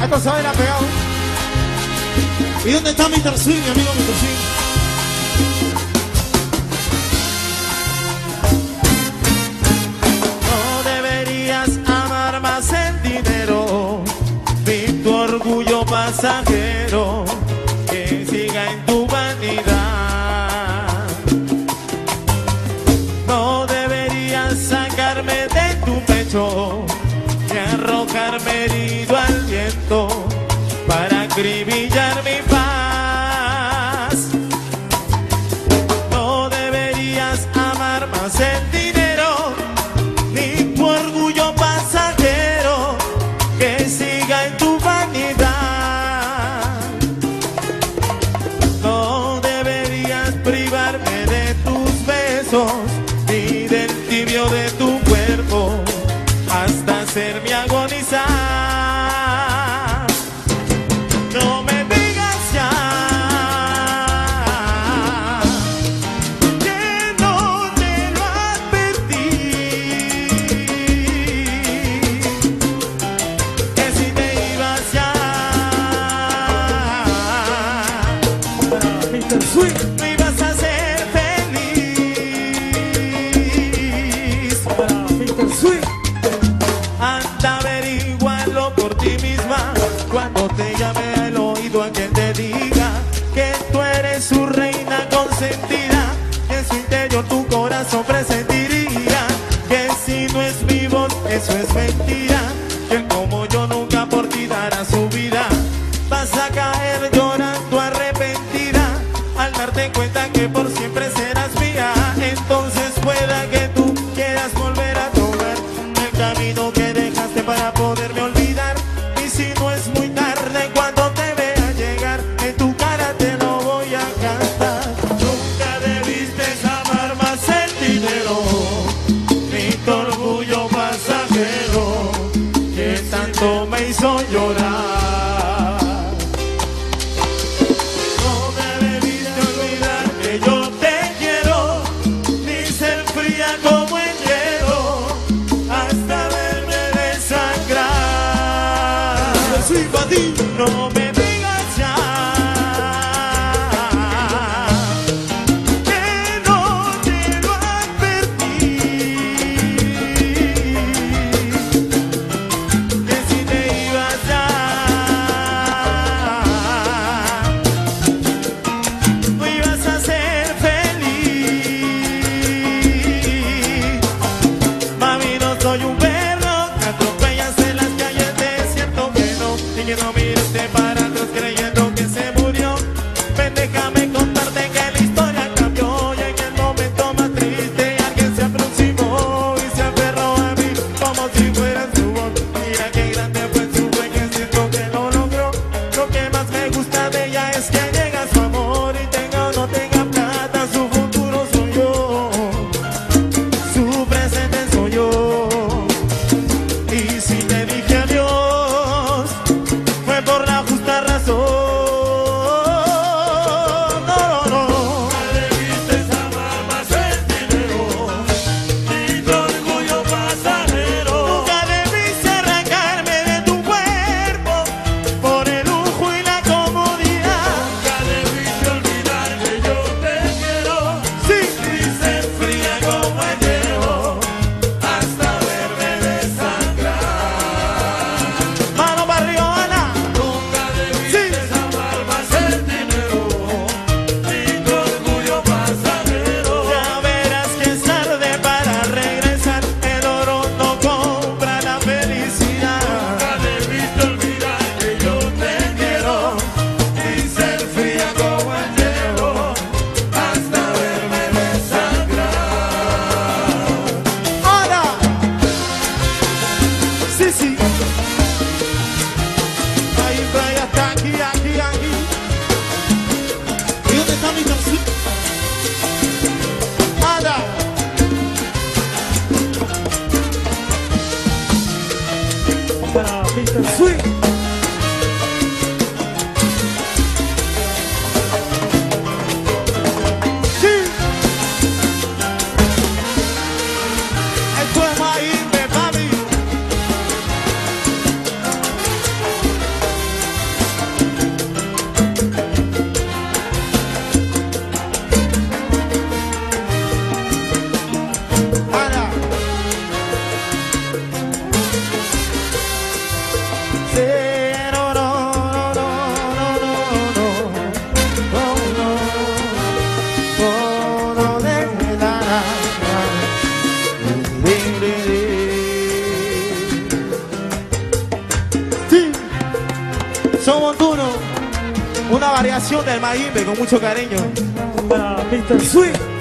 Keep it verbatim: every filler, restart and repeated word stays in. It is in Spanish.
Esto se baila pegado. ¿Y dónde está mister Swing, mi amigo mister Swing? No deberías amar más el dinero, ni tu orgullo pasajero que siga en tu vanidad. No deberías sacarme de tu pecho y arrojarme herido al viento para acribillar mi paz. No deberías amar más el dinero, ni tu orgullo pasajero que siga en tu vanidad. No deberías privarme de tus besos, ni del tibio de tu cuerpo, hasta hacerme agonizar. No me digas ya que no te lo advertí, que si te ibas ya Para mister Swing. no ibas a ser feliz. Para mister Swing. Anda, averigualo por ti misma cuando te llame al oído a quien te diga que tú eres su reina consentida. En su interior tu corazón presentiría que si no es mi voz, eso es mentira. Que él como yo nunca por ti dará su vida. Vas a caer llorando arrepentida al darte cuenta que por siempre serás mía. Entonces pueda que tú quieras volver a tomar el camino que dejaste para poderme olvidar. Y si no es muy tarde, cuando te vea llegar, en tu cara te lo voy a cantar. Nunca debiste amar más el dinero, ni tu orgullo pasajero que tanto me hizo llorar. No me debiste olvidar que yo te quiero, ni ser fría como el hielo, hasta verme desangrar. Swing para ti. No me digas ya que no te lo advertí, que si te ibas ya no ibas a ser feliz. Mami, no soy un perro que atropellas en las calles, es cierto que no, y que no mires para atrás creyendo que se murió. Ven, déjame contarte que la historia cambió y en el momento más triste alguien se aproximó y se aferró a mí como si fuera su voz. Mira qué grande fue su sueño, siento que lo logró. Lo que más me gusta de ella es que llega su amor y tenga o no tenga plata, su futuro soy yo, su presente soy yo. Y si te dije adiós, fue por la justa razón. No, no, no. Nunca debiste amar más el dinero, ni tu orgullo pasajero. Nunca debiste arrancarme de tu cuerpo por el lujo y la comodidad. Nunca debiste olvidar que yo te quiero, sí, y ser fría como el hielo, hasta verme desangrar. Mano para arriba, Ana. Nunca debiste amar más el dinero, ni tu orgullo pasajero. Ya verás que es tarde para regresar, el oro no compra la felicidad. Nunca debiste olvidar que yo te quiero, y ser fría como el hielo, hasta verme desangrar. Ahora. Sí, sí. Ahí, ahí, hasta aquí, aquí, aquí. ¿Y dónde está mister Swing? Ada. Para mister Swing. Sí. Esto es Maíz, papi. Sí. Somos uno, una variación del Mayimbe con mucho cariño. Para mister Sweet.